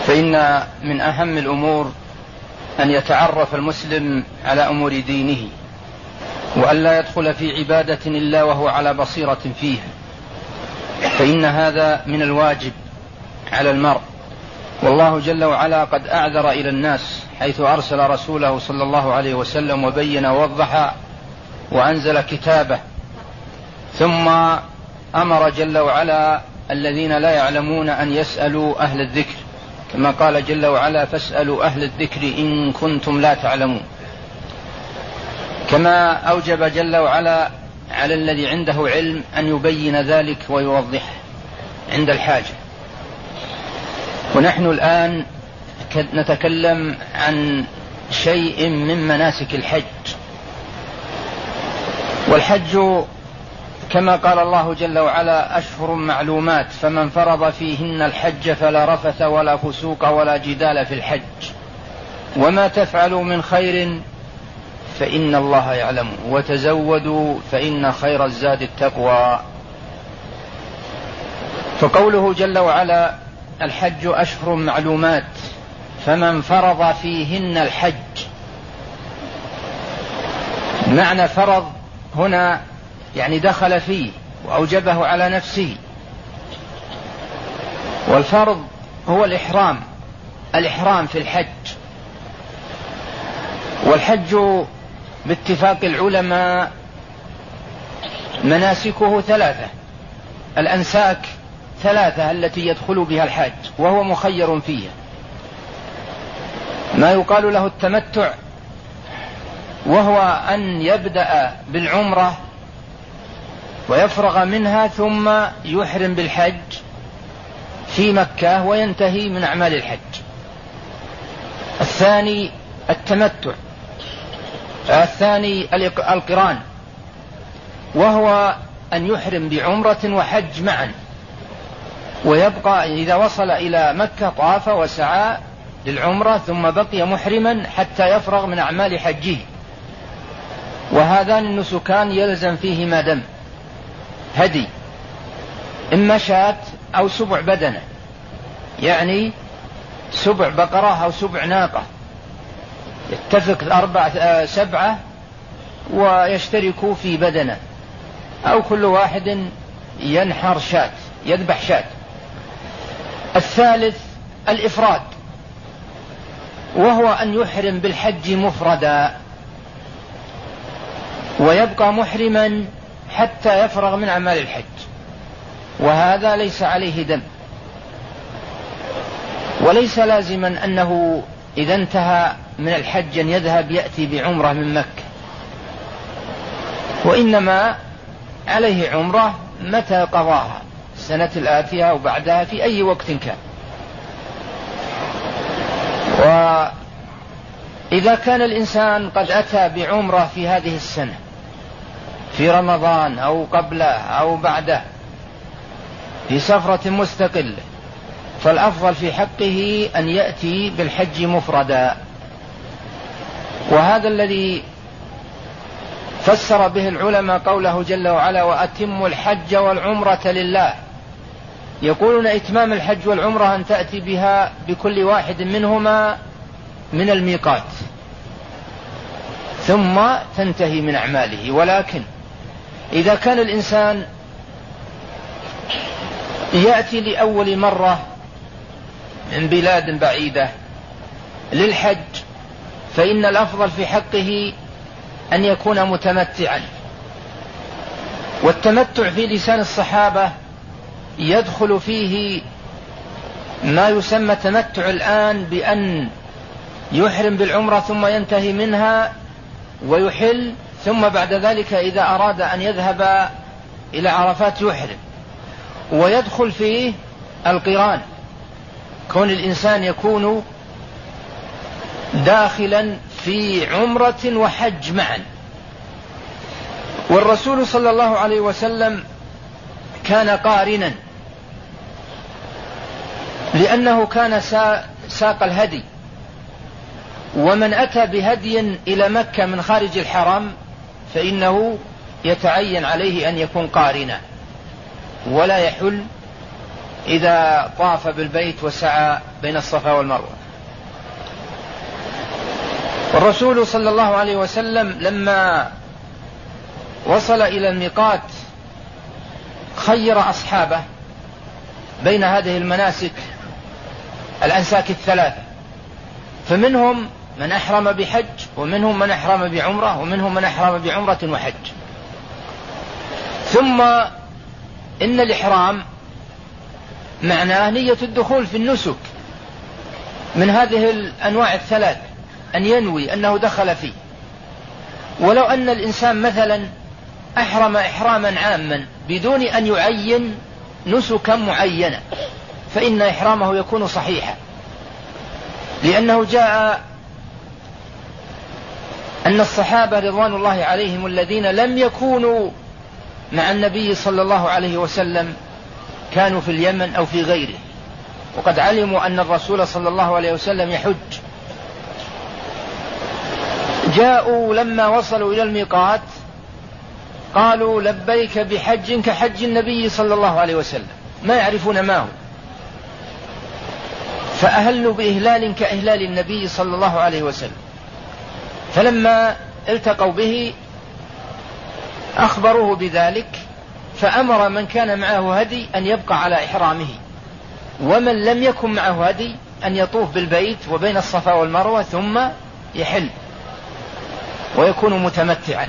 فإن من أهم الأمور أن يتعرف المسلم على أمور دينه، وأن لا يدخل في عبادة إلا وهو على بصيرة فيها، فإن هذا من الواجب على المرء. والله جل وعلا قد أعذر إلى الناس حيث أرسل رسوله صلى الله عليه وسلم وبين ووضح وأنزل كتابه، ثم أمر جل وعلا الذين لا يعلمون أن يسألوا أهل الذكر، كما قال جل وعلا: فاسألوا أهل الذكر إن كنتم لا تعلمون. كما أوجب جل وعلا على الذي عنده علم أن يبين ذلك ويوضحه عند الحاجة. ونحن الآن نتكلم عن شيء من مناسك الحج. والحج كما قال الله جل وعلا: أشهر معلومات، فمن فرض فيهن الحج فلا رفث ولا فسوق ولا جدال في الحج، وما تفعلوا من خير فإن الله يعلم، وتزودوا فإن خير الزاد التقوى. فقوله جل وعلا: الحج أشهر معلومات، فمن فرض فيهن الحج، معنى فرض هنا يعني دخل فيه وأوجبه على نفسه. والفرض هو الإحرام في الحج. والحج باتفاق العلماء مناسكه ثلاثة، الأنساك ثلاثة التي يدخل بها الحاج، وهو مخير فيها. ما يقال له التمتع، وهو أن يبدأ بالعمرة ويفرغ منها ثم يحرم بالحج في مكة وينتهي من أعمال الحج. الثاني التمتع، الثاني القران، وهو أن يحرم بعمرة وحج معا، ويبقى إذا وصل إلى مكة طاف وسعى للعمرة ثم بقي محرما حتى يفرغ من أعمال حجه. وهذان النسكان يلزم فيهما دم هدي، إما شاة أو سبع بدنة، يعني سبع بقرة أو سبع ناقة، يتفق 7 ويشتركوا في بدنة، أو كل واحد ينحر شاة، يذبح شاة. الثالث الإفراد، وهو أن يحرم بالحج مفردا ويبقى محرما حتى يفرغ من أعمال الحج، وهذا ليس عليه دم. وليس لازما أنه إذا انتهى من الحج أن يذهب يأتي بعمرة من مكة، وإنما عليه عمرة متى قضاها، السنة الآتية أو بعدها في أي وقت كان. وإذا كان الإنسان قد أتى بعمرة في هذه السنة في رمضان أو قبله أو بعده في سفرة مستقلة، فالأفضل في حقه أن يأتي بالحج مفردا. وهذا الذي فسر به العلماء قوله جل وعلا: وأتموا الحج والعمرة لله. يقولون إتمام الحج والعمرة أن تأتي بها بكل واحد منهما من الميقات ثم تنتهي من أعماله. ولكن إذا كان الإنسان يأتي لأول مرة من بلاد بعيدة للحج، فإن الأفضل في حقه أن يكون متمتعا. والتمتع في لسان الصحابة يدخل فيه ما يسمى تمتع الآن، بأن يحرم بالعمرة ثم ينتهي منها ويحل، ثم بعد ذلك إذا أراد أن يذهب إلى عرفات يحرم. ويدخل فيه القران، كون الإنسان يكون داخلا في عمرة وحج معا. والرسول صلى الله عليه وسلم كان قارنا، لأنه كان ساق الهدي. ومن أتى بهدي إلى مكة من خارج الحرم فإنه يتعين عليه أن يكون قارنا ولا يحل إذا طاف بالبيت وسعى بين الصفا والمروة. والرسول صلى الله عليه وسلم لما وصل إلى الميقات خير أصحابه بين هذه المناسك الأنساك الثلاثة، فمنهم من أحرم بحج، ومنهم من أحرم بعمرة، ومنهم من أحرم بعمرة وحج. ثم إن الإحرام معناه نية الدخول في النسك من هذه الأنواع الثلاث، أن ينوي أنه دخل فيه. ولو أن الإنسان مثلا أحرم إحراما عاما بدون أن يعين نسكا معينة فإن إحرامه يكون صحيحا، لأنه جاء أن الصحابة رضوان الله عليهم الذين لم يكونوا مع النبي صلى الله عليه وسلم كانوا في اليمن أو في غيره، وقد علموا أن الرسول صلى الله عليه وسلم يحج، جاءوا لما وصلوا إلى الميقات قالوا لبيك بحج كحج النبي صلى الله عليه وسلم، ما يعرفون ما هو، فأهلوا بإهلال كإهلال النبي صلى الله عليه وسلم. فلما التقوا به أخبروه بذلك، فأمر من كان معه هدي أن يبقى على إحرامه، ومن لم يكن معه هدي أن يطوف بالبيت وبين الصفا والمروة ثم يحل ويكون متمتعا.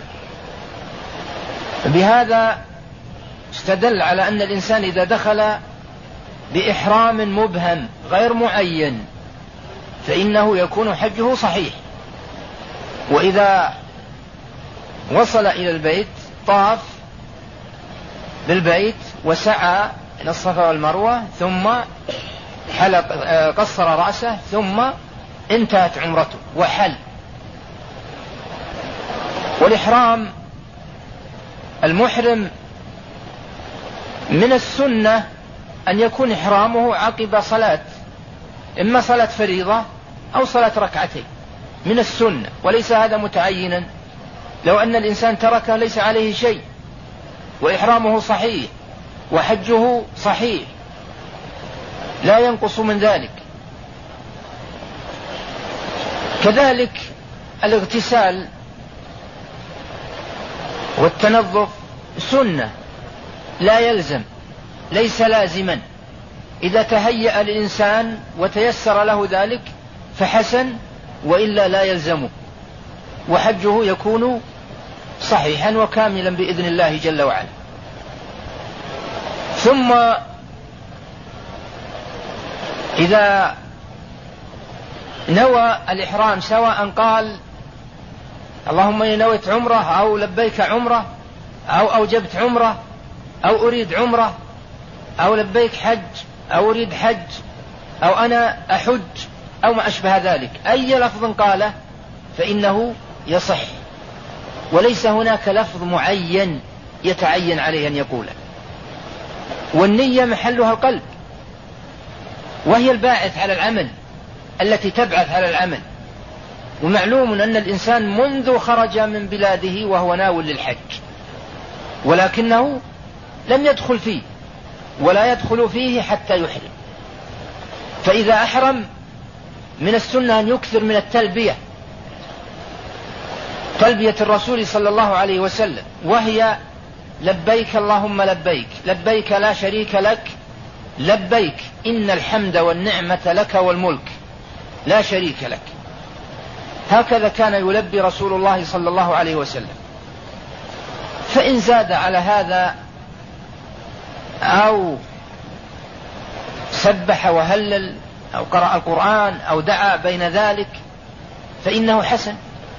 بهذا استدل على أن الإنسان إذا دخل بإحرام مبهم غير معين فإنه يكون حجه صحيح، وإذا وصل إلى البيت طاف بالبيت وسعى إلى الصفا والمروة ثم قصر رأسه ثم انتهت عمرته وحل. والإحرام المحرم من السنة أن يكون إحرامه عقب صلاة، إما صلاة فريضة أو صلاة ركعتين، من السنة، وليس هذا متعينا. لو أن الإنسان تركه ليس عليه شيء وإحرامه صحيح وحجه صحيح لا ينقص من ذلك. كذلك الاغتسال والتنظف سنة لا يلزم، ليس لازما، إذا تهيأ الإنسان وتيسر له ذلك فحسن، وإلا لا يلزمه، وحجه يكون صحيحا وكاملا بإذن الله جل وعلا. ثم إذا نوى الإحرام سواء قال اللهم إني نويت عمرة أو لبيك عمرة أو أوجبت عمرة أو أريد عمرة أو لبيك حج أو أريد حج أو أنا أحج أو ما أشبه ذلك، أي لفظ قاله فإنه يصح، وليس هناك لفظ معين يتعين عليه أن يقوله. والنية محلها القلب، وهي الباعث على العمل، التي تبعث على العمل. ومعلوم أن الإنسان منذ خرج من بلاده وهو ناوٍ للحج، ولكنه لم يدخل فيه ولا يدخل فيه حتى يحرم. فإذا أحرم من السنة أن يكثر من التلبية، تلبية الرسول صلى الله عليه وسلم، وهي لبيك اللهم لبيك، لبيك لا شريك لك لبيك إن الحمد والنعمة لك والملك لا شريك لك. هكذا كان يلبي رسول الله صلى الله عليه وسلم. فإن زاد على هذا أو سبح وهلل أو قرأ القرآن أو دعا بين ذلك فإنه حسن.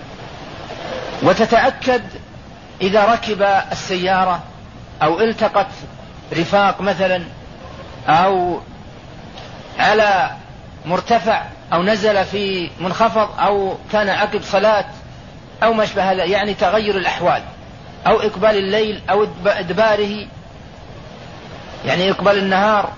وتتأكد إذا ركب السيارة أو التقت رفاق مثلا أو على مرتفع أو نزل في منخفض أو كان عقب صلاة أو ما أشبه هذا، يعني تغير الأحوال أو إقبال الليل أو إدباره، يعني إقبال النهار،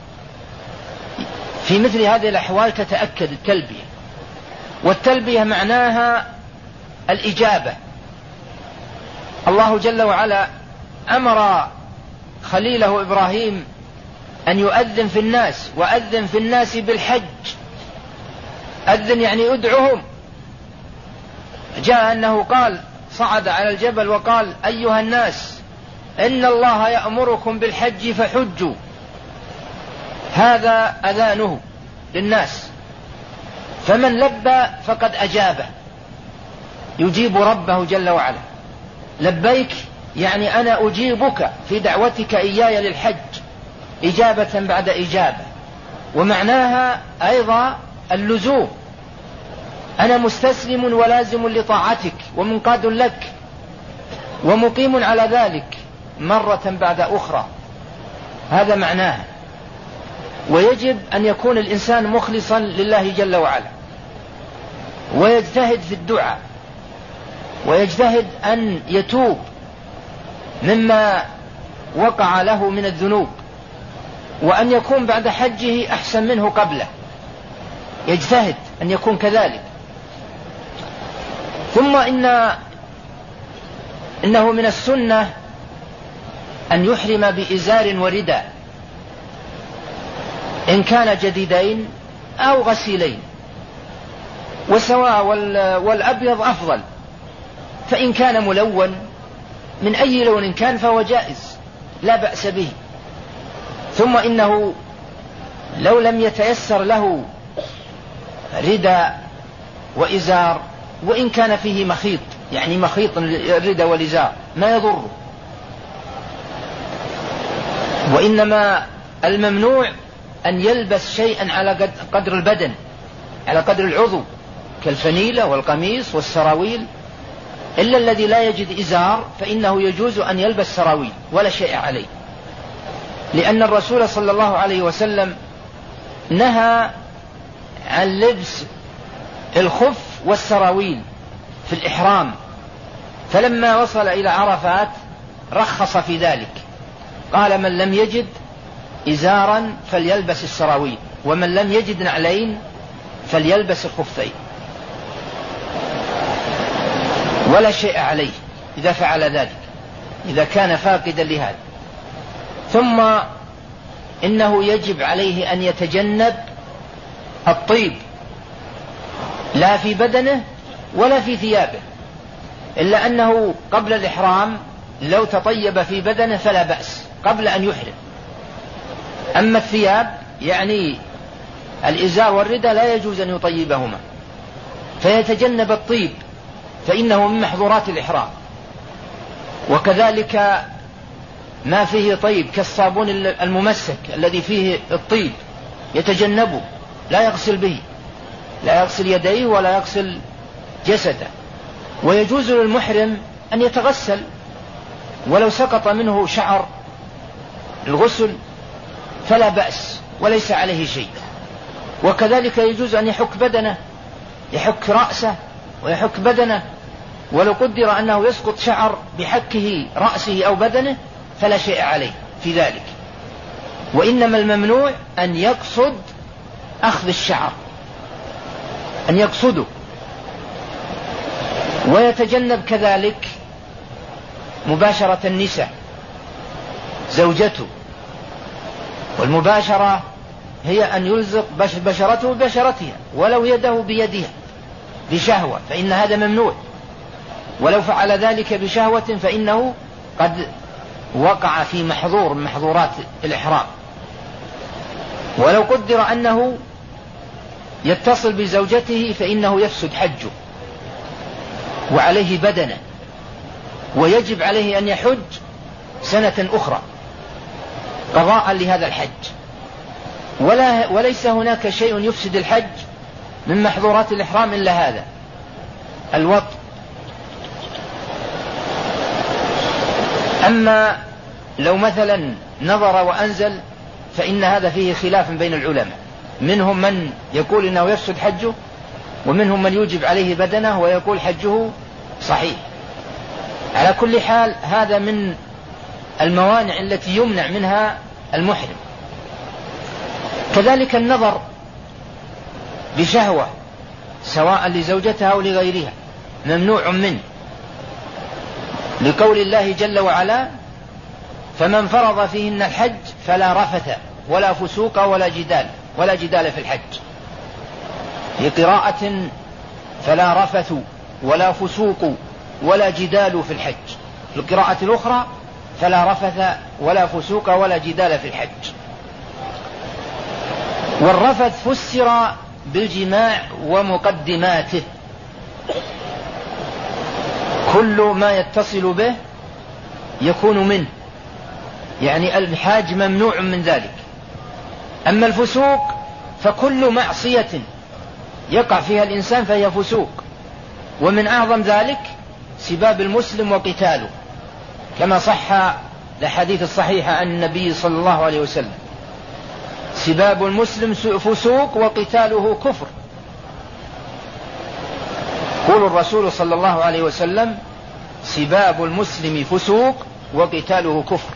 في مثل هذه الأحوال تتأكد التلبية. والتلبية معناها الإجابة. الله جل وعلا أمر خليله إبراهيم أن يؤذن في الناس، وأذن في الناس بالحج. أذن يعني أدعهم. جاء أنه قال صعد على الجبل وقال أيها الناس إن الله يأمركم بالحج فحجوا. هذا أذانه للناس، فمن لبى فقد أجابه، يجيب ربه جل وعلا. لبيك يعني أنا أجيبك في دعوتك إياي للحج إجابة بعد إجابة، ومعناها أيضا اللزوم. أنا مستسلم ولازم لطاعتك ومنقاد لك ومقيم على ذلك مرة بعد أخرى، هذا معناها. ويجب أن يكون الإنسان مخلصا لله جل وعلا، ويجتهد في الدعاء، ويجتهد أن يتوب مما وقع له من الذنوب، وأن يكون بعد حجه أحسن منه قبله، يجتهد أن يكون كذلك. ثم إنه من السنة أن يحرم بإزار ورداء، إن كان جديدين أو غسيلين، وسواء والأبيض أفضل، فإن كان ملون من أي لون كان فهو جائز لا بأس به. ثم إنه لو لم يتيسر له رداء وإزار، وإن كان فيه مخيط، يعني مخيط الرداء والإزار ما يضر، وإنما الممنوع أن يلبس شيئا على قدر البدن، على قدر العضو، كالفنيلة والقميص والسراويل، إلا الذي لا يجد إزار فإنه يجوز أن يلبس سراويل ولا شيء عليه، لأن الرسول صلى الله عليه وسلم نهى عن لبس الخف والسراويل في الإحرام، فلما وصل إلى عرفات رخص في ذلك، قال من لم يجد إزارا فليلبس السراويل، ومن لم يجد نعلين فليلبس الخفين، ولا شيء عليه إذا فعل ذلك، إذا كان فاقدا لهذا. ثم إنه يجب عليه أن يتجنب الطيب، لا في بدنه ولا في ثيابه، إلا أنه قبل الإحرام لو تطيب في بدنه فلا بأس قبل أن يحرم. أما الثياب يعني الإزار والرداء لا يجوز أن يطيبهما، فيتجنب الطيب فإنه من محظورات الإحرام. وكذلك ما فيه طيب كالصابون الممسك الذي فيه الطيب يتجنبه، لا يغسل به، لا يغسل يديه ولا يغسل جسده. ويجوز للمحرم أن يتغسل ولو سقط منه شعر الغسل فلا بأس وليس عليه شيء. وكذلك يجوز أن يحك بدنه، يحك رأسه ويحك بدنه، ولو قدر أنه يسقط شعر بحكه رأسه أو بدنه فلا شيء عليه في ذلك. وإنما الممنوع أن يقصد أخذ الشعر، أن يقصده. ويتجنب كذلك مباشرة النساء زوجته، والمباشرة هي أن يلزق بشرته ببشرتها ولو يده بيدها بشهوة، فإن هذا ممنوع، ولو فعل ذلك بشهوة فإنه قد وقع في محظور من محظورات الإحرام. ولو قدر أنه يتصل بزوجته فإنه يفسد حجه وعليه بدنه، ويجب عليه أن يحج سنة أخرى قضاء لهذا الحج. وليس هناك شيء يفسد الحج من محظورات الإحرام إلا هذا الوطء. أما لو مثلا نظر وأنزل فإن هذا فيه خلاف بين العلماء، منهم من يقول إنه يفسد حجه، ومنهم من يوجب عليه بدنه ويقول حجه صحيح. على كل حال هذا من الموانع التي يمنع منها المحرم. كذلك النظر بشهوة سواء لزوجتها أو لغيرها ممنوع منه، لقول الله جل وعلا فمن فرض فيهن الحج فلا رفث ولا فسوق ولا جدال في الحج. في قراءة فلا رفث ولا فسوق ولا جدال في الحج. في القراءة الأخرى فلا رفث ولا فسوق ولا جدال في الحج. والرفث فسر بالجماع ومقدماته، كل ما يتصل به يكون منه، يعني الحاج ممنوع من ذلك. أما الفسوق فكل معصية يقع فيها الإنسان فهي فسوق، ومن أعظم ذلك سباب المسلم وقتاله، كما صح الحديث الصحيح عن النبي صلى الله عليه وسلم: سباب المسلم فسوق وقتاله كفر. يقول الرسول صلى الله عليه وسلم: سباب المسلم فسوق وقتاله كفر.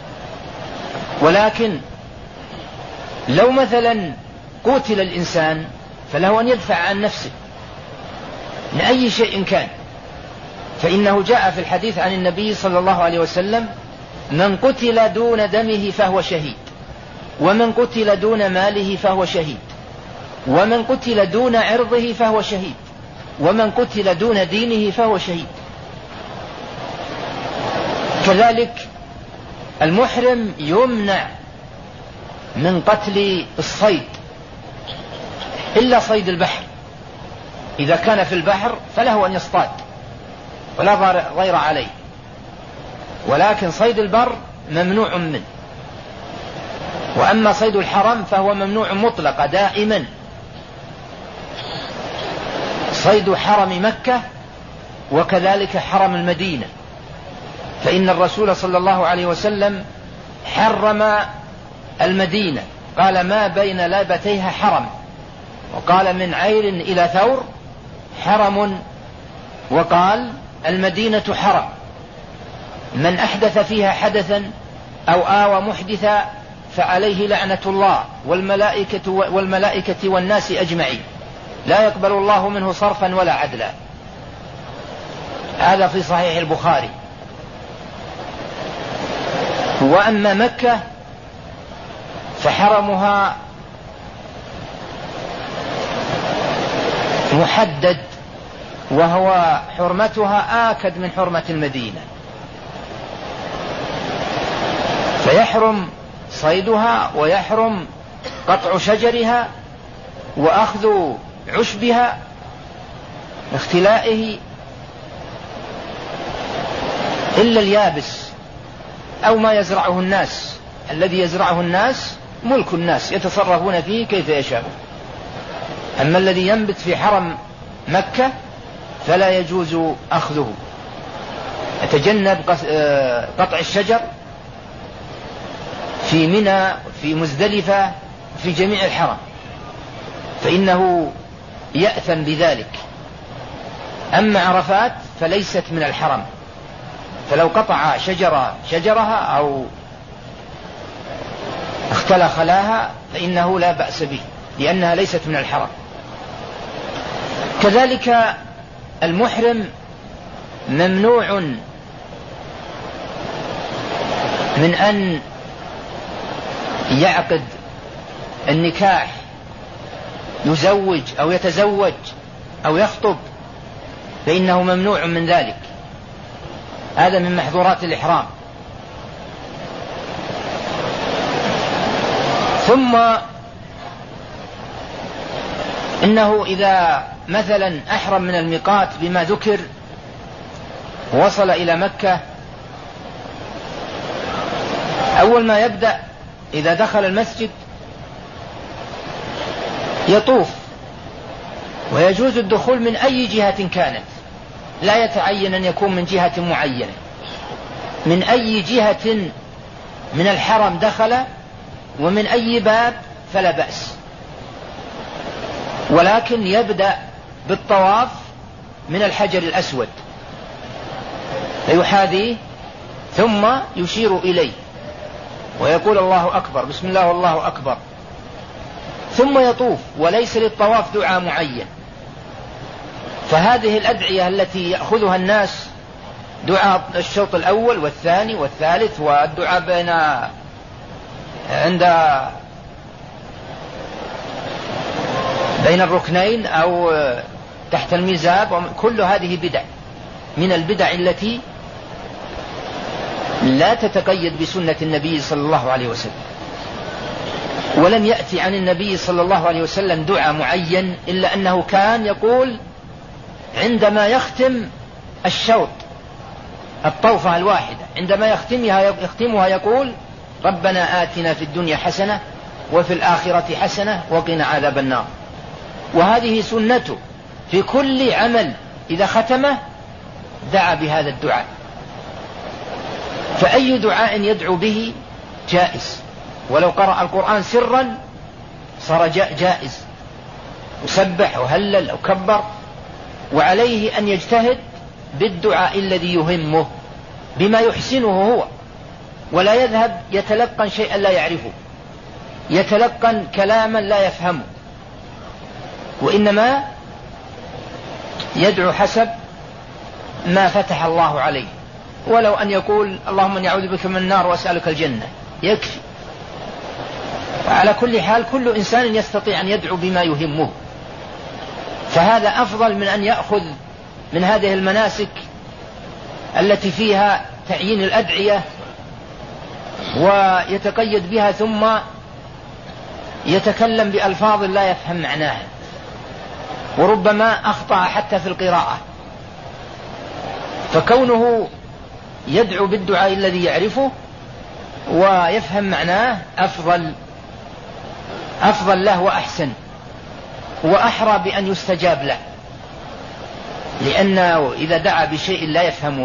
ولكن لو مثلا قتل الإنسان فله أن يدفع عن نفسه من أي شيء كان، فإنه جاء في الحديث عن النبي صلى الله عليه وسلم: من قتل دون دمه فهو شهيد، ومن قتل دون ماله فهو شهيد، ومن قتل دون عرضه فهو شهيد، ومن قتل دون دينه فهو شهيد. كذلك المحرم يمنع من قتل الصيد إلا صيد البحر، إذا كان في البحر فله أن يصطاد ولا ضير عليه، ولكن صيد البر ممنوع منه. وأما صيد الحرم فهو ممنوع مطلقا دائما. صيد حرم مكة وكذلك حرم المدينة، فإن الرسول صلى الله عليه وسلم حرم المدينة، قال: ما بين لابتيها حرم، وقال: من عير إلى ثور حرم، وقال: المدينة حرم، من أحدث فيها حدثا أو آوى محدثا فعليه لعنة الله والملائكة والناس أجمعين، لا يقبل الله منه صرفا ولا عدلا. هذا في صحيح البخاري. وأما مكة فحرمها محدد، وهو حرمتها آكد من حرمة المدينة، فيحرم صيدها ويحرم قطع شجرها وأخذ عشبها اختلائه إلا اليابس أو ما يزرعه الناس. الذي يزرعه الناس ملك الناس يتصرفون فيه كيف يشاءون. أما الذي ينبت في حرم مكة فلا يجوز أخذه. يتجنب قطع الشجر في منى، في مزدلفة، في جميع الحرم، فإنه يأثم بذلك. أما عرفات فليست من الحرم، فلو قطع شجرها أو اختلى خلاها فإنه لا بأس به، لأنها ليست من الحرم. كذلك المحرم ممنوع من أن يعقد النكاح، يزوج أو يتزوج أو يخطب، فإنه ممنوع من ذلك. هذا من محظورات الإحرام. ثم إنه إذا مثلا أحرم من الميقات بما ذكر وصل إلى مكة، أول ما يبدأ إذا دخل المسجد يطوف، ويجوز الدخول من أي جهة كانت، لا يتعين أن يكون من جهة معينة، من أي جهة من الحرم دخل ومن أي باب فلا بأس، ولكن يبدأ بالطواف من الحجر الأسود فيحاذيه ثم يشير إليه ويقول الله أكبر، بسم الله والله أكبر، ثم يطوف. وليس للطواف دعاء معين، فهذه الأدعية التي يأخذها الناس دعاء الشوط الأول والثاني والثالث، والدعاء عند بين الركنين أو تحت الميزاب، كل هذه بدع من البدع التي لا تتقيد بسنة النبي صلى الله عليه وسلم. ولم يأتي عن النبي صلى الله عليه وسلم دعاء معين إلا أنه كان يقول عندما يختم الشوط الطوفة الواحدة، عندما يختمها يقول ربنا آتنا في الدنيا حسنة وفي الآخرة حسنة وقنا عذاب النار. وهذه سنته في كل عمل، إذا ختمه دعا بهذا الدعاء. فأي دعاء يدعو به جائز، ولو قرأ القرآن سرا صار جائز، وسبح وهلل أو كبر. وعليه أن يجتهد بالدعاء الذي يهمه بما يحسنه هو، ولا يذهب يتلقن شيئا لا يعرفه، يتلقن كلاما لا يفهمه، وإنما يدعو حسب ما فتح الله عليه. ولو أن يقول اللهم إني أعوذ بك من النار وأسألك الجنة يكفي. وعلى كل حال كل إنسان يستطيع أن يدعو بما يهمه، فهذا أفضل من أن يأخذ من هذه المناسك التي فيها تعيين الأدعية ويتقيد بها ثم يتكلم بألفاظ لا يفهم معناها، وربما أخطأ حتى في القراءة. فكونه يدعو بالدعاء الذي يعرفه ويفهم معناه أفضل له وأحسن وأحرى بأن يستجاب له، لأنه إذا دعا بشيء لا يفهمه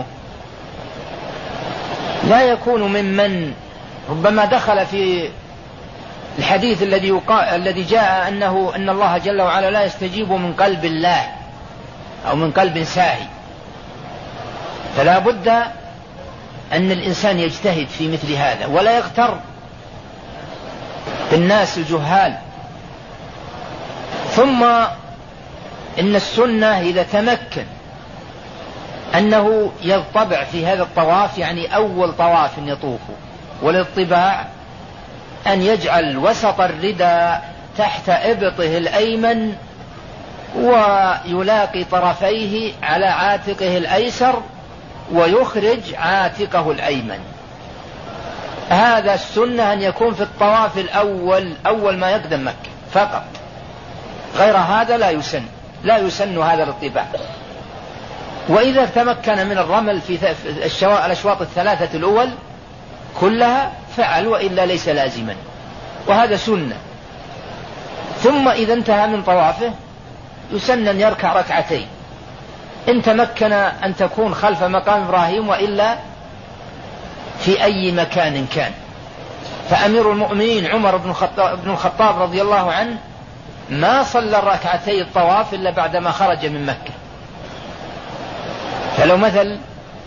لا يكون ممن ربما دخل في الحديث الذي جاء أن الله جل وعلا لا يستجيب من قلب الله أو من قلب ساهي. فلا بد أن الإنسان يجتهد في مثل هذا ولا يغتر بالناس الجهال. ثم إن السنة إذا تمكن أنه يضطبع في هذا الطواف، يعني أول طواف يطوفه، والاطباع أن يجعل وسط الرداء تحت إبطه الأيمن ويلاقي طرفيه على عاتقه الأيسر ويخرج عاتقه الأيمن. هذا السنة أن يكون في الطواف الأول أول ما يقدم مكة فقط، غير هذا لا يسن هذا الاطباع. وإذا تمكن من الرمل في الأشواط الثلاثة الأول كلها فعل، وإلا ليس لازما، وهذا سنة. ثم إذا انتهى من طوافه يسن أن يركع ركعتين إن تمكن أن تكون خلف مقام إبراهيم، وإلا في أي مكان كان. فأمير المؤمنين عمر بن الخطاب رضي الله عنه ما صلى الركعتي الطواف إلا بعدما خرج من مكة، فلو مثل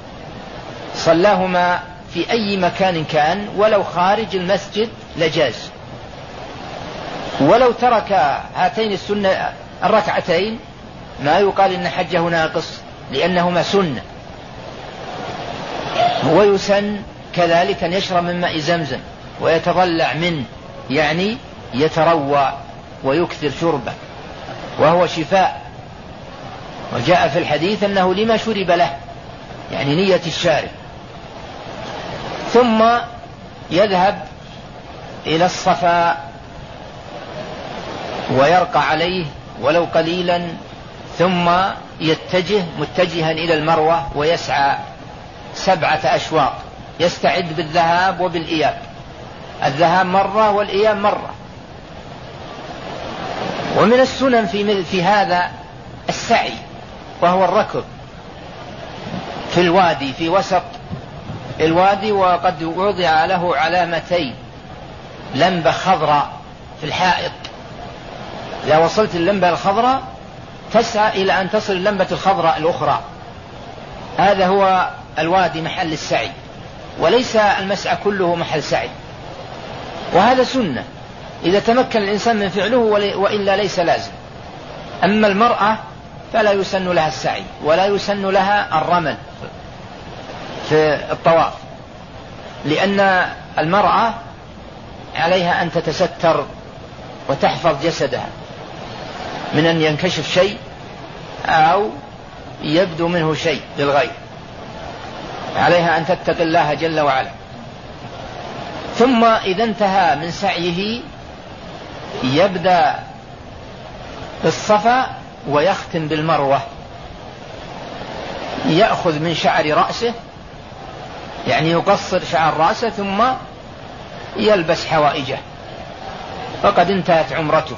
صلاهما في أي مكان كان ولو خارج المسجد لجاز. ولو ترك هاتين السنة الركعتين ما يقال إن حجه ناقص، لأنهما سنة. ويسن كذلك أن يشرب من ماء زمزم ويتضلع منه، يعني يتروى ويكثر شربه، وهو شفاء. وجاء في الحديث أنه لما شرب له، يعني نية الشارب. ثم يذهب إلى الصفا ويرقى عليه ولو قليلا، ثم يتجه متجها إلى المروة ويسعى 7 أشواط، يستعد بالذهاب وبالإياب، الذهاب مرة والإياب مرة. ومن السنن في هذا السعي، وهو الركض في الوادي، في وسط الوادي، وقد وضع له علامتين، لمبة خضراء في الحائط، إذا وصلت اللمبة الخضراء تسعى إلى أن تصل اللمبة الخضراء الأخرى. هذا هو الوادي محل السعي، وليس المسعى كله محل سعي. وهذا سنة إذا تمكن الإنسان من فعله، وإلا ليس لازم. أما المرأة فلا يسن لها السعي ولا يسن لها الرمل في الطواف، لأن المرأة عليها أن تتستر وتحفظ جسدها. من أن ينكشف شيء أو يبدو منه شيء للغير، عليها أن تتقي الله جل وعلا. ثم إذا انتهى من سعيه يبدأ بالصفا ويختم بالمروة، يأخذ من شعر رأسه، يعني يقصر شعر رأسه ثم يلبس حوائجه، فقد انتهت عمرته.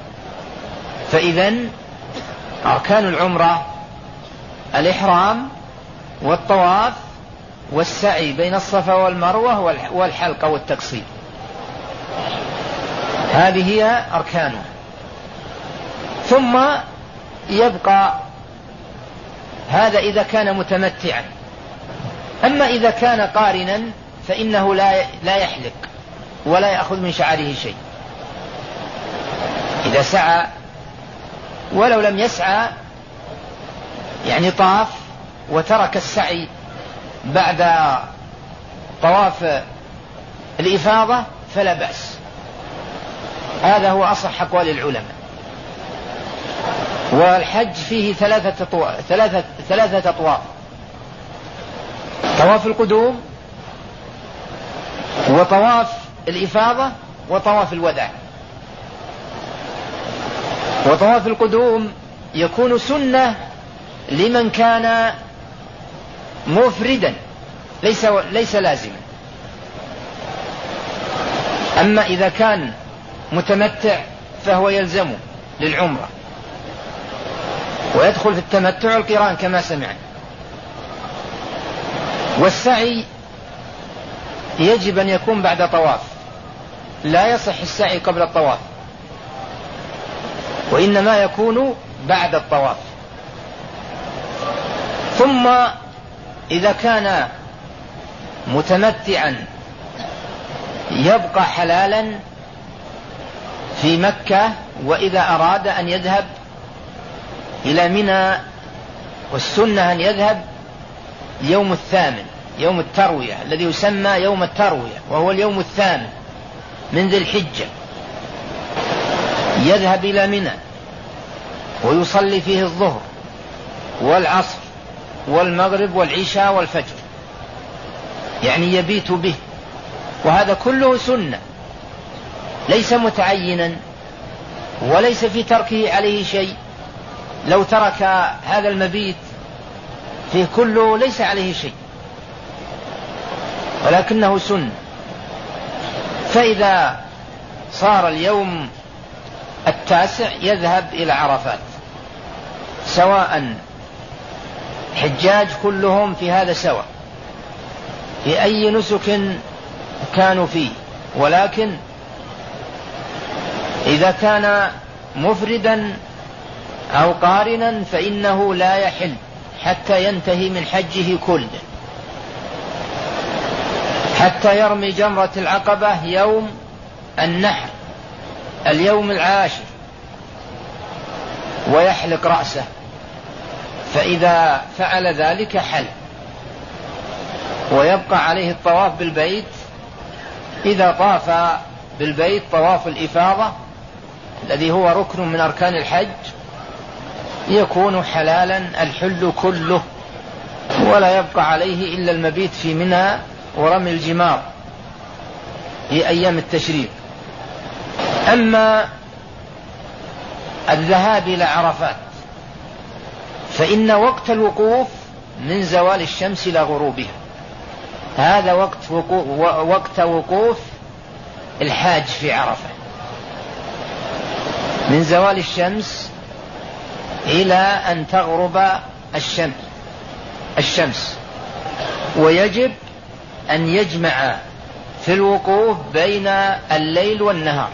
فإذن أركان العمرة الإحرام والطواف والسعي بين الصفا والمروة والحلق والتقصير، هذه هي أركانه. ثم يبقى هذا إذا كان متمتعا. أما إذا كان قارنا فإنه لا يحلق ولا يأخذ من شعره شيء. إذا سعى ولو لم يسعى، يعني طاف وترك السعي بعد طواف الإفاضة فلا بأس. هذا هو أصح أقوال العلماء. والحج فيه ثلاثة أطواف: طواف القدوم وطواف الإفاضة وطواف الوداع. وطواف القدوم يكون سنة لمن كان مفردا ليس لازما. أما إذا كان متمتع فهو يلزمه للعمرة، ويدخل في التمتع القران كما سمعنا. والسعي يجب أن يكون بعد طواف، لا يصح السعي قبل الطواف، وإنما يكون بعد الطواف. ثم إذا كان متمتعا يبقى حلالا في مكة، وإذا أراد أن يذهب إلى منى، والسنة أن يذهب يوم الثامن، يوم التروية الذي يسمى يوم التروية، وهو اليوم الثامن من ذي الحجة. يذهب إلى منى ويصلي فيه الظهر والعصر والمغرب والعشاء والفجر، يعني يبيت به. وهذا كله سنة، ليس متعينا وليس في تركه عليه شيء. لو ترك هذا المبيت فيه كله ليس عليه شيء، ولكنه سنة. فإذا صار اليوم التاسع يذهب إلى عرفات، سواء حجاج كلهم في هذا سواء في أي نسك كانوا فيه، ولكن إذا كان مفردا أو قارنا فإنه لا يحل حتى ينتهي من حجه كله، حتى يرمي جمرة العقبة يوم النحر اليوم العاشر ويحلق رأسه، فإذا فعل ذلك حل. ويبقى عليه الطواف بالبيت. إذا طاف بالبيت طواف الإفاضة الذي هو ركن من أركان الحج يكون حلالا الحل كله، ولا يبقى عليه إلا المبيت في منى ورمي الجمار في أيام التشريق. أما الذهاب إلى عرفات فإن وقت الوقوف من زوال الشمس إلى غروبها، هذا وقت وقوف الحاج في عرفة، من زوال الشمس إلى أن تغرب الشمس. ويجب أن يجمع في الوقوف بين الليل والنهار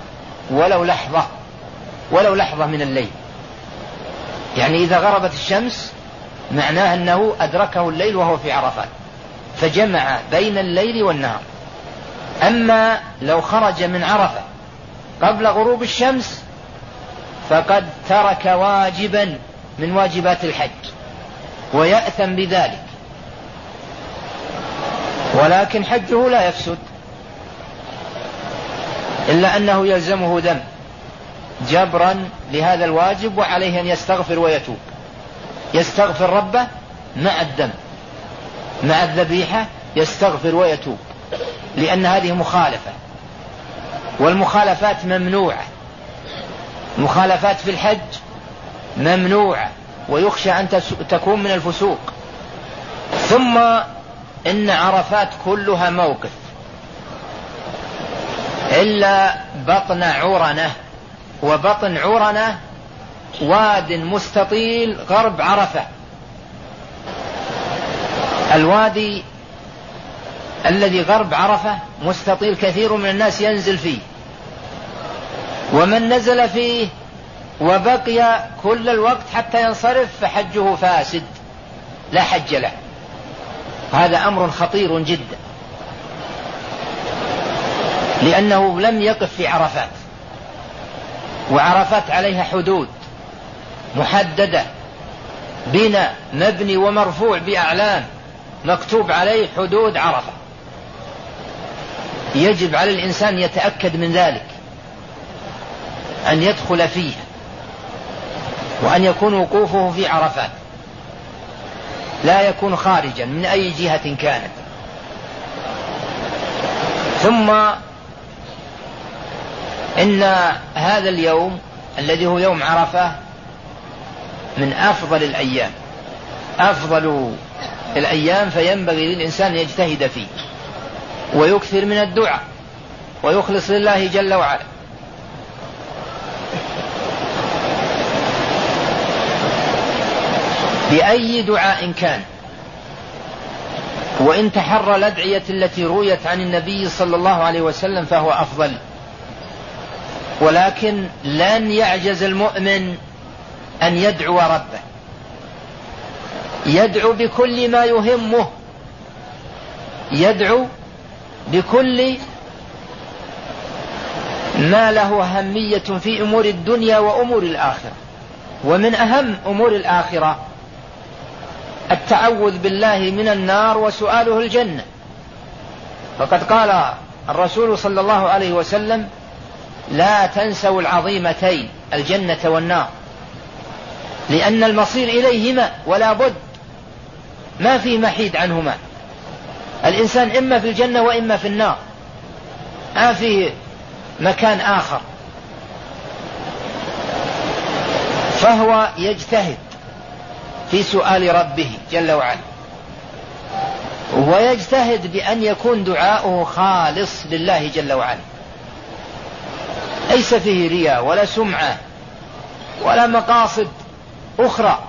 ولو لحظة من الليل، يعني إذا غربت الشمس معناه أنه أدركه الليل وهو في عرفات، فجمع بين الليل والنهار. أما لو خرج من عرفة قبل غروب الشمس فقد ترك واجبا من واجبات الحج ويأثم بذلك، ولكن حجه لا يفسد، إلا أنه يلزمه دم جبرا لهذا الواجب، وعليه أن يستغفر ويتوب. يستغفر ربه مع الدم، مع الذبيحة يستغفر ويتوب، لأن هذه مخالفة، والمخالفات ممنوعة. مخالفات في الحج ممنوعة، ويخشى أن تكون من الفسوق. ثم إن عرفات كلها موقف إلا بطن عرنة، وبطن عرنة واد مستطيل غرب عرفة. الوادي الذي غرب عرفة مستطيل، كثير من الناس ينزل فيه، ومن نزل فيه وبقي كل الوقت حتى ينصرف فحجه فاسد لا حج له. هذا أمر خطير جدا، لأنه لم يقف في عرفات، وعرفات عليها حدود محددة، بناء مبني ومرفوع بأعلام مكتوب عليه حدود عرفة. يجب على الإنسان يتأكد من ذلك، أن يدخل فيها، وأن يكون وقوفه في عرفات، لا يكون خارجا من أي جهة كانت. ثم إن هذا اليوم الذي هو يوم عرفة من أفضل الأيام، أفضل الأيام، فينبغي للإنسان يجتهد فيه ويكثر من الدعاء ويخلص لله جل وعلا. بأي دعاء كان، وإن تحرى الأدعية التي رويت عن النبي صلى الله عليه وسلم فهو أفضل. ولكن لن يعجز المؤمن أن يدعو ربه، يدعو بكل ما يهمه، يدعو بكل ما له أهمية في أمور الدنيا وأمور الآخرة. ومن أهم أمور الآخرة التعوذ بالله من النار وسؤاله الجنة. فقد قال الرسول صلى الله عليه وسلم: لا تنسوا العظيمتين الجنة والنار، لأن المصير إليهما ولا بد، ما في محيد عنهما. الإنسان إما في الجنة وإما في النار، ما في مكان آخر. فهو يجتهد في سؤال ربه جل وعلا، ويجتهد بأن يكون دعاؤه خالص لله جل وعلا، ليس فيه رياء ولا سمعة ولا مقاصد أخرى.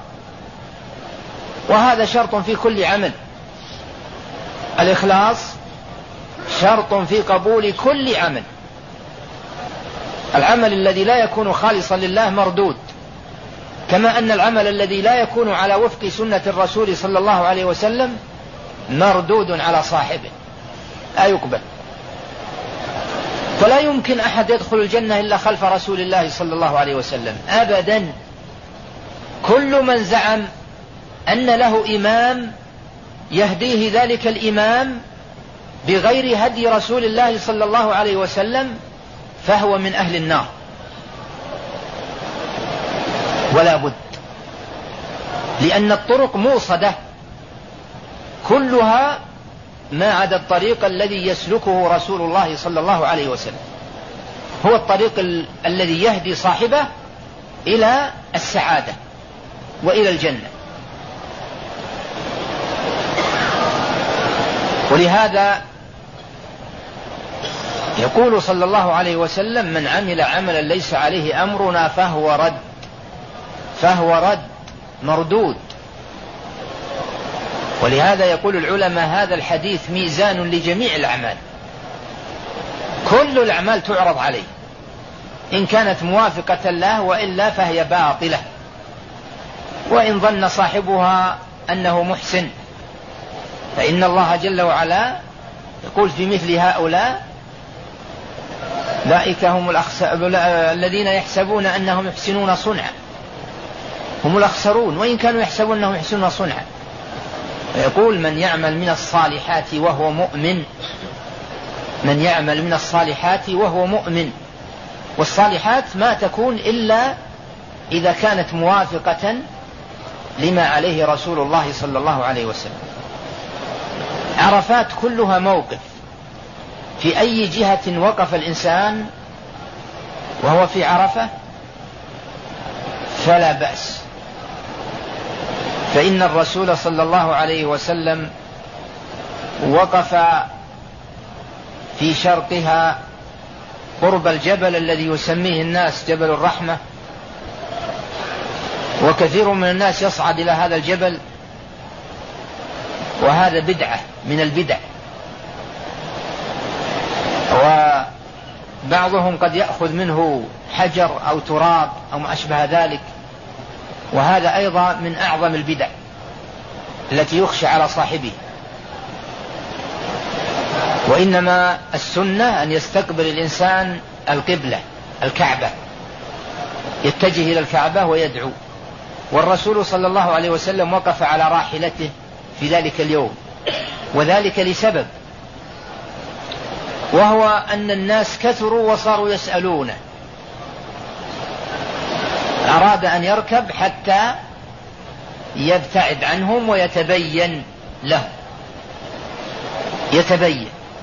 وهذا شرط في كل عمل، الإخلاص شرط في قبول كل عمل. العمل الذي لا يكون خالصا لله مردود، كما أن العمل الذي لا يكون على وفق سنة الرسول صلى الله عليه وسلم مردود على صاحبه، لا يقبل. فلا يمكن أحد يدخل الجنة إلا خلف رسول الله صلى الله عليه وسلم أبدا. كل من زعم أن له إمام يهديه ذلك الإمام بغير هدي رسول الله صلى الله عليه وسلم فهو من أهل النار ولا بد، لأن الطرق موصدة كلها ما عدا الطريق الذي يسلكه رسول الله صلى الله عليه وسلم، هو الطريق الذي يهدي صاحبه إلى السعادة وإلى الجنة. ولهذا يقول صلى الله عليه وسلم: من عمل عملا ليس عليه أمرنا فهو رد مردود. ولهذا يقول العلماء: هذا الحديث ميزان لجميع الأعمال، كل الأعمال تعرض عليه إن كانت موافقة له، وإلا فهي باطلة، وإن ظن صاحبها أنه محسن. فإن الله جل وعلا يقول في مثل هؤلاء: أولئك هم الذين يحسبون أنهم يحسنون صنعا، هم الأخسرون وإن كانوا يحسبون أنهم يحسنون صنعا. ويقول: من يعمل من الصالحات وهو مؤمن، من يعمل من الصالحات وهو مؤمن. والصالحات ما تكون إلا إذا كانت موافقة لما عليه رسول الله صلى الله عليه وسلم. عرفات كلها موقف، في أي جهة وقف الإنسان وهو في عرفة فلا بأس، فإن الرسول صلى الله عليه وسلم وقف في شرقها قرب الجبل الذي يسميه الناس جبل الرحمة، وكثير من الناس يصعد إلى هذا الجبل، وهذا بدعة من البدع، وبعضهم قد يأخذ منه حجر أو تراب أو ما أشبه ذلك، وهذا أيضا من أعظم البدع التي يخشى على صاحبه. وإنما السنة أن يستقبل الإنسان القبلة الكعبة، يتجه إلى الكعبة ويدعو. والرسول صلى الله عليه وسلم وقف على راحلته في ذلك اليوم، وذلك لسبب، وهو أن الناس كثروا وصاروا يسألونه، أراد أن يركب حتى يبتعد عنهم ويتبين له، يتبين.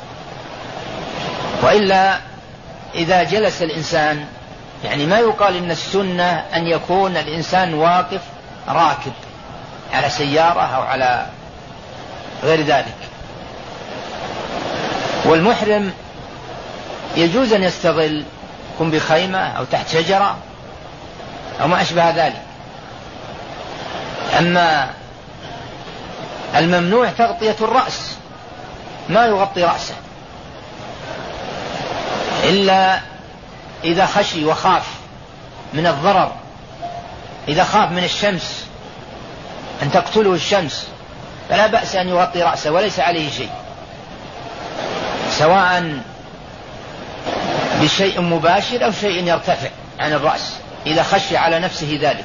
وإلا إذا جلس الإنسان، يعني ما يقال إن السنة أن يكون الإنسان واقف راكب على سيارة أو على غير ذلك. والمحرم يجوز أن يستظل، يكون بخيمة أو تحت شجرة أو ما أشبه ذلك. أما الممنوع تغطية الرأس، ما يغطي رأسه إلا إذا خشي وخاف من الضرر، إذا خاف من الشمس أن تقتله الشمس فلا بأس أن يغطي رأسه وليس عليه شيء، سواء بشيء مباشر أو شيء يرتفع عن الرأس إذا خشي على نفسه ذلك.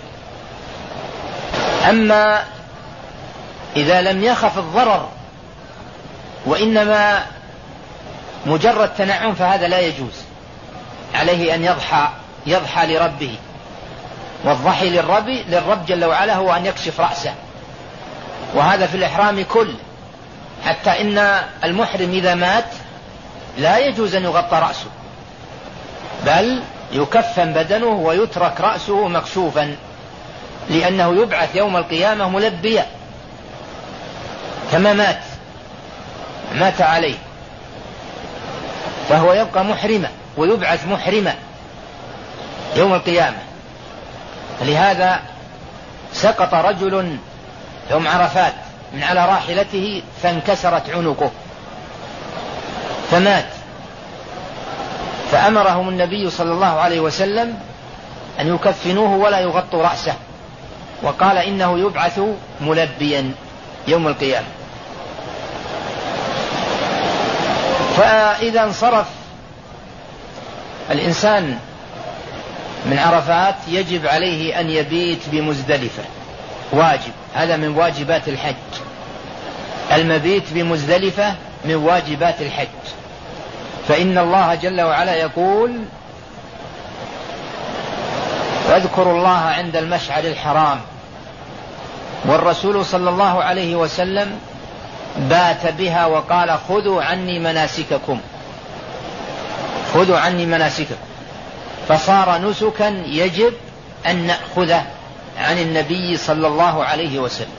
أما إذا لم يخف الضرر وإنما مجرد تنعم فهذا لا يجوز، عليه أن يضحى لربه، والضحي للرب جل وعلا هو أن يكشف رأسه، وهذا في الإحرام كله، حتى إن المحرم إذا مات لا يجوز أن يغطى رأسه، بل يكفن بدنه ويترك رأسه مكشوفا، لأنه يبعث يوم القيامة ملبيا كما مات عليه، فهو يبقى محرما ويبعث محرما يوم القيامة. لهذا سقط رجل يوم عرفات من على راحلته فانكسرت عنقه فمات، فأمرهم النبي صلى الله عليه وسلم أن يكفنوه ولا يغطوا رأسه، وقال إنه يبعث ملبيا يوم القيامة. فإذا انصرف الإنسان من عرفات يجب عليه أن يبيت بمزدلفة، واجب، هذا من واجبات الحج، المبيت بمزدلفة من واجبات الحج. فإن الله جل وعلا يقول: واذكروا الله عند المشعر الحرام. والرسول صلى الله عليه وسلم بات بها وقال: خذوا عني مناسككم، خذوا عني مناسككم، فصار نسكا يجب أن نأخذه عن النبي صلى الله عليه وسلم.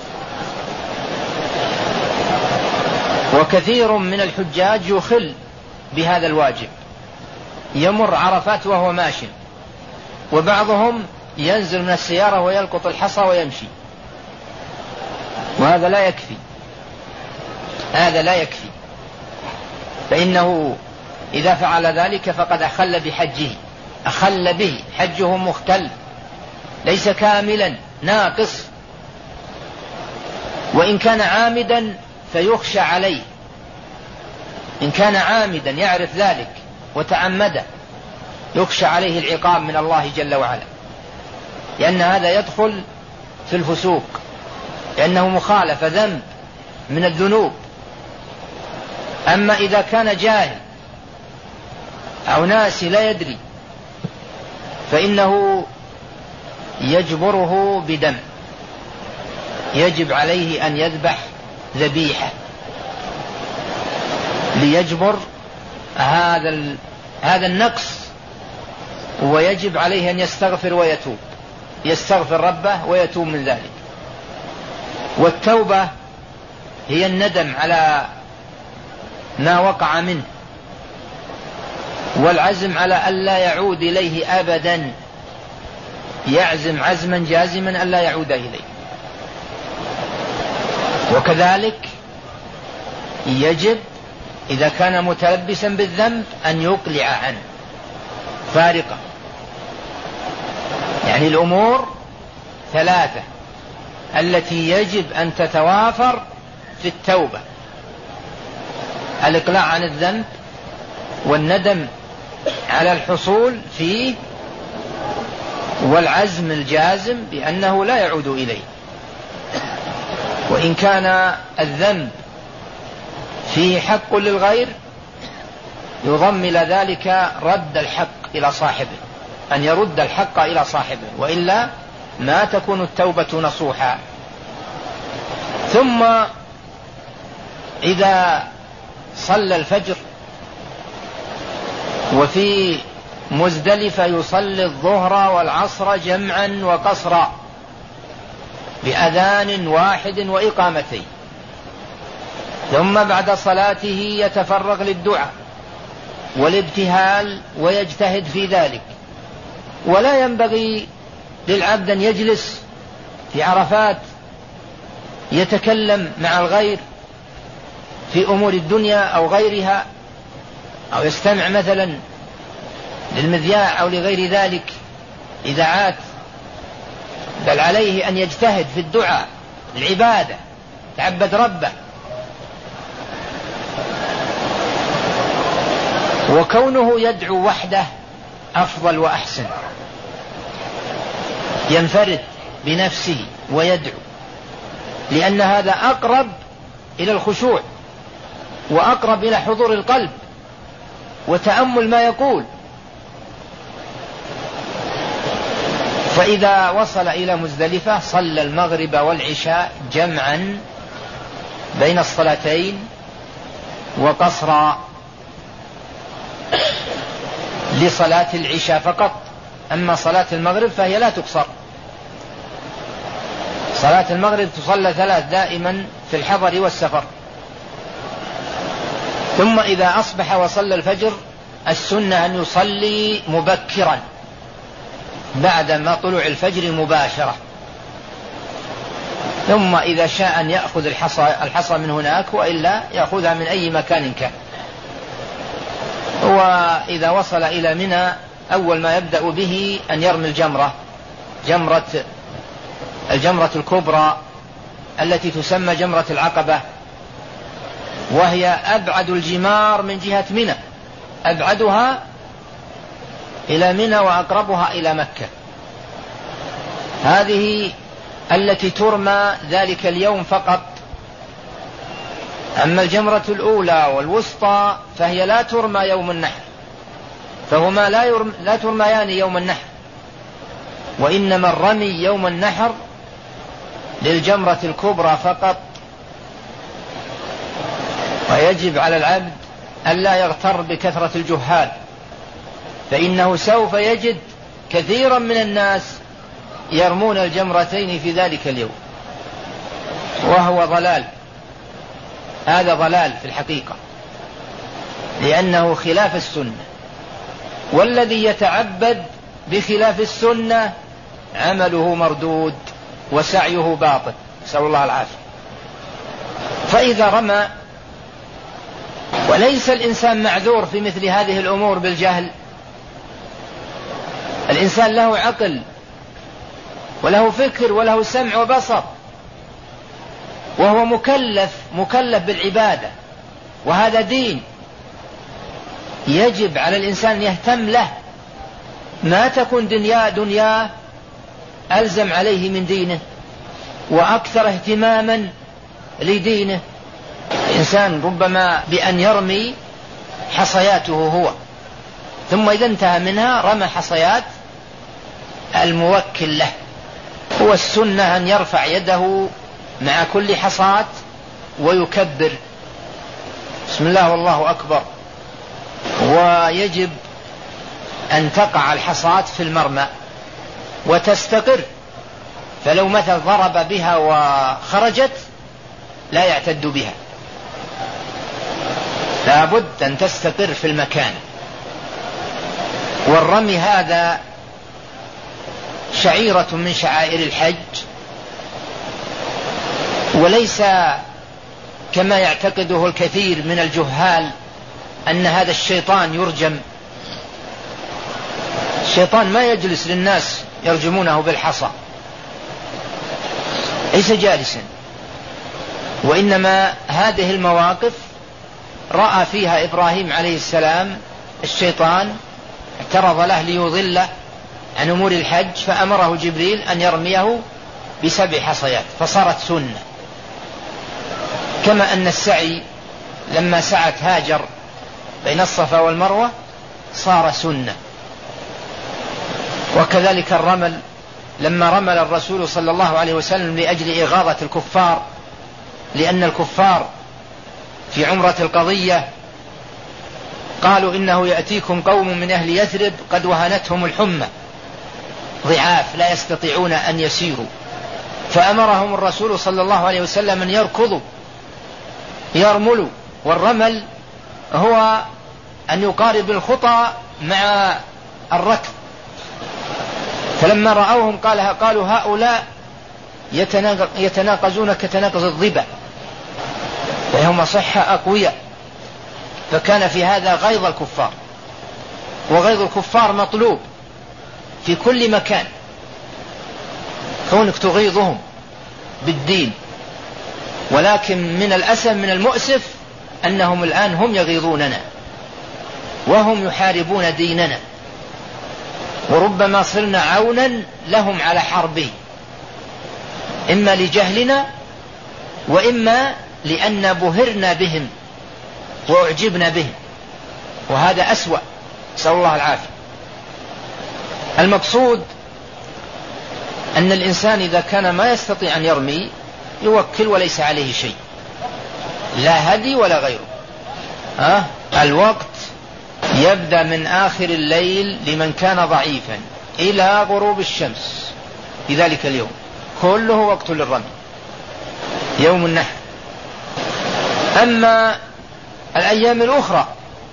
وكثير من الحجاج يخل بهذا الواجب، يمر عرفات وهو ماشٍ، وبعضهم ينزل من السيارة ويلقط الحصى ويمشي، وهذا لا يكفي، هذا لا يكفي، فإنه إذا فعل ذلك فقد أخل بحجه، أخل به، حجه مختل ليس كاملا، ناقص، وإن كان عامدا فيخشى عليه، إن كان عامدا يعرف ذلك وتعمده يخشى عليه العقاب من الله جل وعلا، لأن هذا يدخل في الفسوق، لأنه مخالفة، ذنب من الذنوب. أما إذا كان جاهل أو ناسي لا يدري فإنه يجبره بدم، يجب عليه أن يذبح ذبيحة ليجبر هذا النقص، ويجب عليه أن يستغفر ويتوب، يستغفر ربه ويتوب من ذلك. والتوبة هي الندم على ما وقع منه، والعزم على ألا يعود إليه أبدا، يعزم عزما جازما ألا يعود إليه. وكذلك يجب إذا كان متلبسا بالذنب أن يقلع عنه فارقة. يعني الأمور ثلاثة التي يجب أن تتوافر في التوبة: الإقلاع عن الذنب، والندم على الحصول فيه، والعزم الجازم بأنه لا يعود إليه. وإن كان الذنب فيه حق للغير يضم إلى ذلك رد الحق إلى صاحبه، أن يرد الحق إلى صاحبه، وإلا ما تكون التوبة نصوحا. ثم إذا صلى الفجر وفي مزدلفة يصلي الظهر والعصر جمعا وقصرا بأذان واحد وإقامتين، ثم بعد صلاته يتفرغ للدعاء والابتهال ويجتهد في ذلك. ولا ينبغي للعبد أن يجلس في عرفات يتكلم مع الغير في أمور الدنيا أو غيرها، أو يستمع مثلا للمذياع أو لغير ذلك إذاعات، بل عليه أن يجتهد في الدعاء، العبادة، تعبد ربه. وكونه يدعو وحده أفضل وأحسن، ينفرد بنفسه ويدعو، لأن هذا أقرب إلى الخشوع وأقرب إلى حضور القلب وتأمل ما يقول. فإذا وصل إلى مزدلفة صلى المغرب والعشاء جمعا بين الصلاتين وقصرا لصلاة العشاء فقط. أما صلاة المغرب فهي لا تقصر، صلاة المغرب تصلى 3 دائما في الحضر والسفر. ثم إذا أصبح وصلى الفجر السنة أن يصلي مبكرا بعد ما طلوع الفجر مباشرة، ثم إذا شاء أن يأخذ الحصى من هناك، وإلا يأخذها من أي مكان كان. وإذا وصل إلى منى أول ما يبدأ به أن يرمي الجمرة الكبرى التي تسمى جمرة العقبة، وهي أبعد الجمار من جهة منى، أبعدها إلى منى وأقربها إلى مكة. هذه التي ترمى ذلك اليوم فقط. أما الجمرة الأولى والوسطى فهي لا ترمى يوم النحر، فهما لا ترميان يوم النحر، وإنما الرمي يوم النحر للجمرة الكبرى فقط. ويجب على العبد ألا يغتر بكثرة الجهال، فإنه سوف يجد كثيرا من الناس يرمون الجمرتين في ذلك اليوم، وهو ضلال. هذا ضلال في الحقيقة، لأنه خلاف السنة، والذي يتعبد بخلاف السنة عمله مردود وسعيه باطل، نسأل الله العافية. فإذا رمى، وليس الإنسان معذور في مثل هذه الأمور بالجهل، الإنسان له عقل وله فكر وله سمع وبصر، وهو مكلف بالعبادة، وهذا دين يجب على الإنسان أن يهتم له، ما تكون دنياه ألزم عليه من دينه وأكثر اهتماما لدينه. الإنسان ربما بأن يرمي حصياته هو، ثم إذا انتهى منها رمى حصيات الموكل له. هو السنة أن يرفع يده مع كل حصاة ويكبر بسم الله والله أكبر، ويجب أن تقع الحصاة في المرمى وتستقر، فلو مثل ضرب بها وخرجت لا يعتد بها، لا بد أن تستقر في المكان. والرمي هذا شعيرة من شعائر الحج، وليس كما يعتقده الكثير من الجهال أن هذا الشيطان يرجم. الشيطان ما يجلس للناس يرجمونه بالحصى، ليس جالسا، وإنما هذه المواقف رأى فيها إبراهيم عليه السلام الشيطان، اعترض له ليضله عن أمور الحج، فأمره جبريل أن يرميه ب7 حصيات فصارت سنة. كما أن السعي لما سعت هاجر بين الصفا والمروة صار سنة، وكذلك الرمل لما رمل الرسول صلى الله عليه وسلم لأجل إغاظة الكفار، لأن الكفار في عمرة القضية قالوا إنه يأتيكم قوم من أهل يثرب قد وهنتهم الحمى ضعاف لا يستطيعون أن يسيروا، فأمرهم الرسول صلى الله عليه وسلم أن يركضوا يرملوا. والرمل هو أن يقارب الخطى مع الركض، فلما رأوهم قالوا هؤلاء يتناقزون كتناقز الظبا، وهم صحة أقوياء، فكان في هذا غيظ الكفار، وغيظ الكفار مطلوب في كل مكان، كونك تغيظهم بالدين. ولكن من الأسف من المؤسف أنهم الآن هم يغيظوننا وهم يحاربون ديننا، وربما صرنا عونا لهم على حربه، إما لجهلنا وإما لأن بهرنا بهم وأعجبنا بهم، وهذا أسوأ، نسأل الله العافية. المقصود أن الإنسان إذا كان ما يستطيع أن يرمي يوكل وليس عليه شيء، لا هدي ولا غيره. الوقت يبدأ من آخر الليل لمن كان ضعيفا إلى غروب الشمس في ذلك اليوم، كله وقت للرمي يوم النحر. أما الأيام الأخرى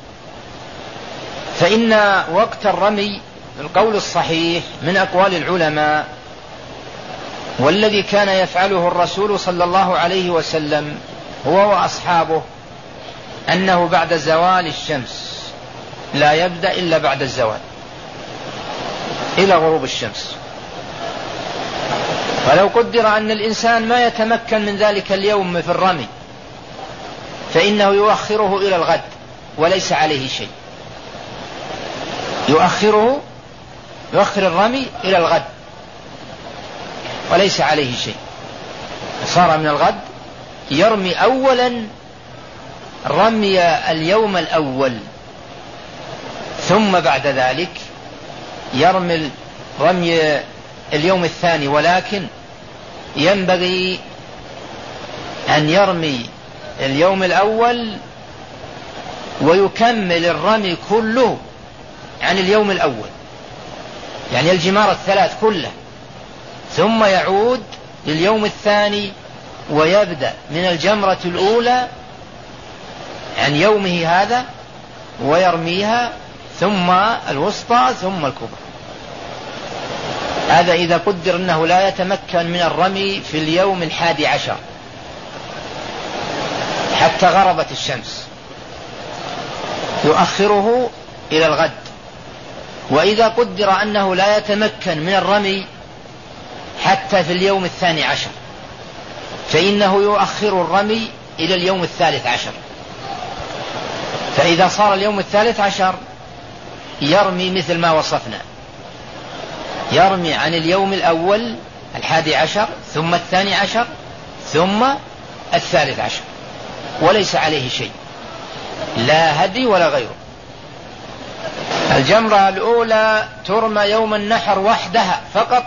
فإن وقت الرمي القول الصحيح من أقوال العلماء، والذي كان يفعله الرسول صلى الله عليه وسلم هو وأصحابه، أنه بعد زوال الشمس، لا يبدأ إلا بعد الزوال إلى غروب الشمس. فلو قدر أن الإنسان ما يتمكن من ذلك اليوم في الرمي فإنه يؤخره إلى الغد وليس عليه شيء، يؤخر الرمي إلى الغد وليس عليه شيء. صار من الغد يرمي أولا رمي اليوم الأول، ثم بعد ذلك يرمي رمي اليوم الثاني، ولكن ينبغي أن يرمي اليوم الأول ويكمل الرمي كله عن اليوم الأول، يعني الجمار الثلاث كله، ثم يعود لليوم الثاني ويبدأ من الجمرة الأولى عن يومه هذا ويرميها، ثم الوسطى ثم الكبرى. هذا إذا قدر أنه لا يتمكن من الرمي في اليوم 11 حتى غربت الشمس، يؤخره إلى الغد. وإذا قدر أنه لا يتمكن من الرمي حتى في اليوم 12 فإنه يؤخر الرمي إلى اليوم 13. فإذا صار اليوم 13 يرمي مثل ما وصفنا، يرمي عن اليوم الأول 11 ثم 12 ثم 13، وليس عليه شيء، لا هدي ولا غيره. الجمرة الأولى ترمى يوم النحر وحدها فقط،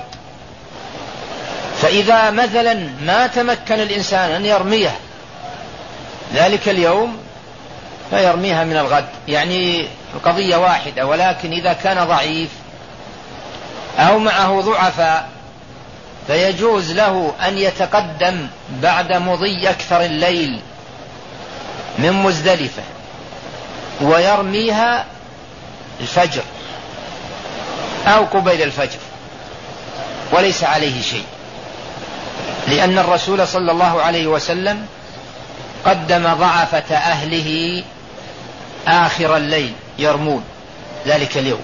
فإذا مثلا ما تمكن الإنسان أن يرميه ذلك اليوم فيرميها من الغد، يعني القضية واحدة. ولكن إذا كان ضعيف أو معه ضعفاء فيجوز له أن يتقدم بعد مضي أكثر الليل من مزدلفة ويرميها الفجر أو قبيل الفجر وليس عليه شيء، لأن الرسول صلى الله عليه وسلم قدم ضعفة أهله آخر الليل يرمون ذلك اليوم،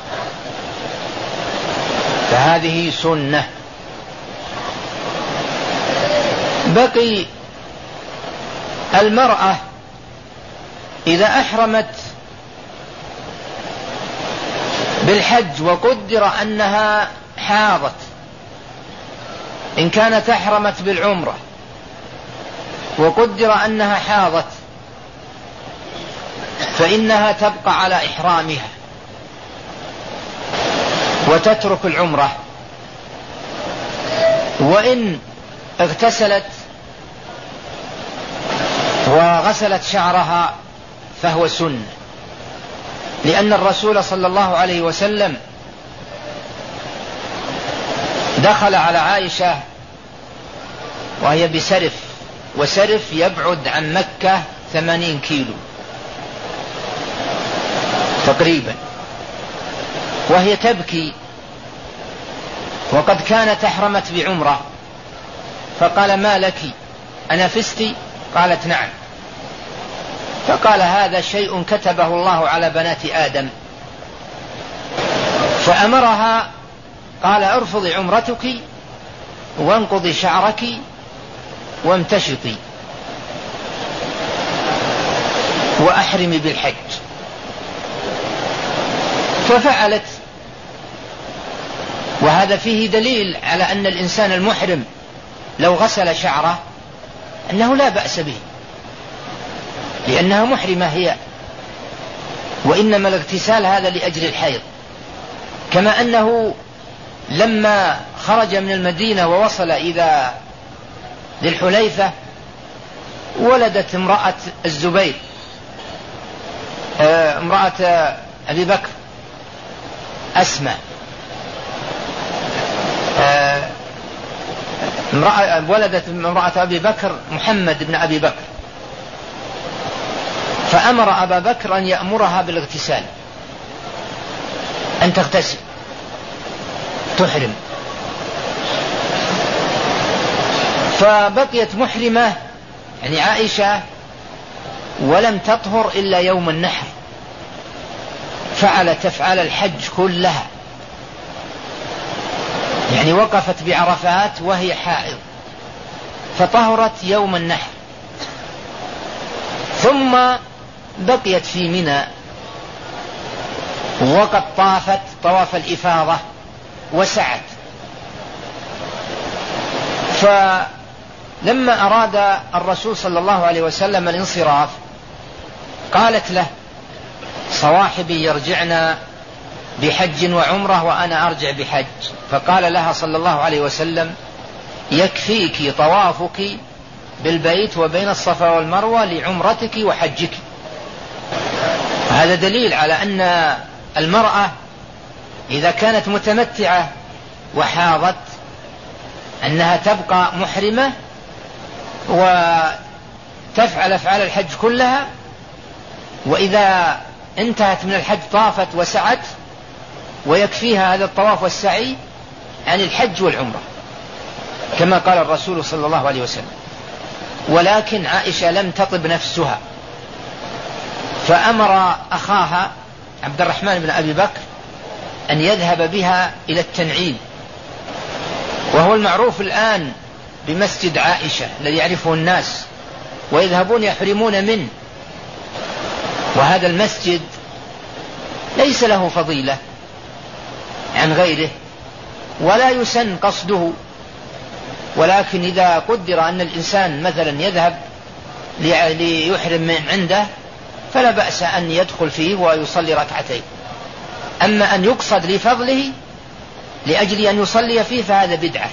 فهذه سنة. بقي المرأة إذا أحرمت بالحج وقدر أنها حاضت، إن كانت أحرمت بالعمرة وقدر أنها حاضت فإنها تبقى على إحرامها وتترك العمرة، وإن اغتسلت وغسلت شعرها فهو سنة، لأن الرسول صلى الله عليه وسلم دخل على عائشة وهي بسرف، وسرف يبعد عن مكة 80 كيلو تقريبا، وهي تبكي وقد كانت أحرمت بعمرة، فقال: ما لك أنفستي؟ قالت: نعم. فقال: هذا شيء كتبه الله على بنات آدم. فأمرها قال: ارفضي عمرتك وانقضي شعرك وامتشطي وأحرمي بالحج. ففعلت، وهذا فيه دليل على أن الإنسان المحرم لو غسل شعره أنه لا بأس به، لأنها محرمة هي، وإنما الاغتسال هذا لأجل الحيض. كما أنه لما خرج من المدينة ووصل إلى ذي الحليفة ولدت امرأة الزبير، امرأة أبي بكر أسماء، ولدت امرأة أبي بكر محمد بن أبي بكر، فأمر أبا بكر أن يأمرها بالاغتسال، أن تغتسل تحرم، فبقيت محرمة يعني عائشة ولم تطهر إلا يوم النحر، فعلت أفعال الحج كلها، يعني وقفت بعرفات وهي حائض فطهرت يوم النحر، ثم بقيت في منى وقد طافت طواف الإفاضة وسعت. فلما أراد الرسول صلى الله عليه وسلم الانصراف قالت له: صواحبي يرجعن بحج وعمرة وأنا أرجع بحج. فقال لها صلى الله عليه وسلم: يكفيك طوافك بالبيت وبين الصفا والمروة لعمرتك وحجك. هذا دليل على أن المرأة إذا كانت متمتعة وحاضت أنها تبقى محرمة وتفعل أفعال الحج كلها، وإذا انتهت من الحج طافت وسعت، ويكفيها هذا الطواف والسعي عن الحج والعمرة كما قال الرسول صلى الله عليه وسلم. ولكن عائشة لم تطب نفسها، فأمر أخاها عبد الرحمن بن أبي بكر أن يذهب بها إلى التنعيم، وهو المعروف الآن بمسجد عائشة الذي يعرفه الناس ويذهبون يحرمون منه، وهذا المسجد ليس له فضيلة عن غيره ولا يسن قصده، ولكن إذا قدر أن الإنسان مثلا يذهب ليحرم من عنده فلا بأس أن يدخل فيه ويصلي ركعتين. أما أن يقصد لفضله لأجل أن يصلي فيه فهذا بدعة،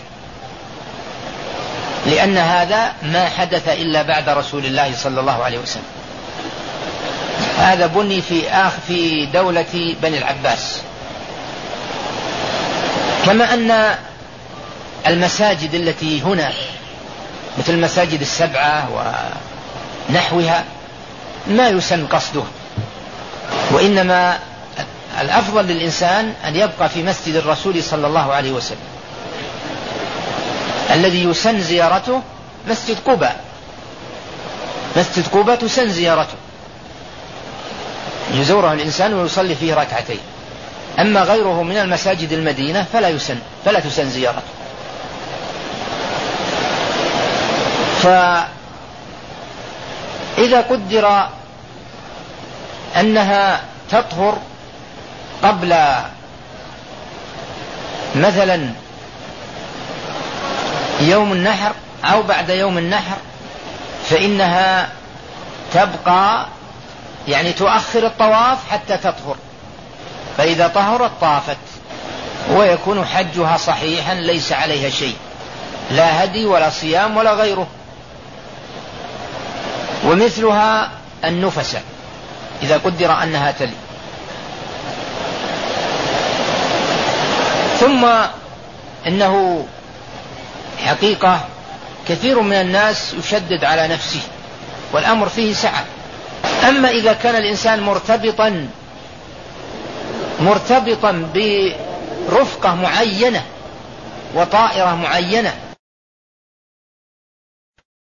لأن هذا ما حدث إلا بعد رسول الله صلى الله عليه وسلم. هذا بني في دولة بني العباس. كما أن المساجد التي هنا مثل المساجد السبعة ونحوها ما يسن قصده، وإنما الأفضل للإنسان أن يبقى في مسجد الرسول صلى الله عليه وسلم. الذي يسن زيارته مسجد قباء، مسجد قباء تسن زيارته، يزوره الإنسان ويصلي فيه ركعتين. أما غيره من المساجد المدينة فلا تسن زيارته. فإذا قدر أنها تطهر قبل مثلا يوم النحر أو بعد يوم النحر فإنها تبقى يعني تؤخر الطواف حتى تطهر، فإذا طهرت طافت ويكون حجها صحيحا ليس عليها شيء، لا هدي ولا صيام ولا غيره. ومثلها النفسة إذا قدر أنها تلي. ثم إنه حقيقة كثير من الناس يشدد على نفسه والأمر فيه سعة. أما إذا كان الإنسان مرتبطا برفقة معينة وطائرة معينة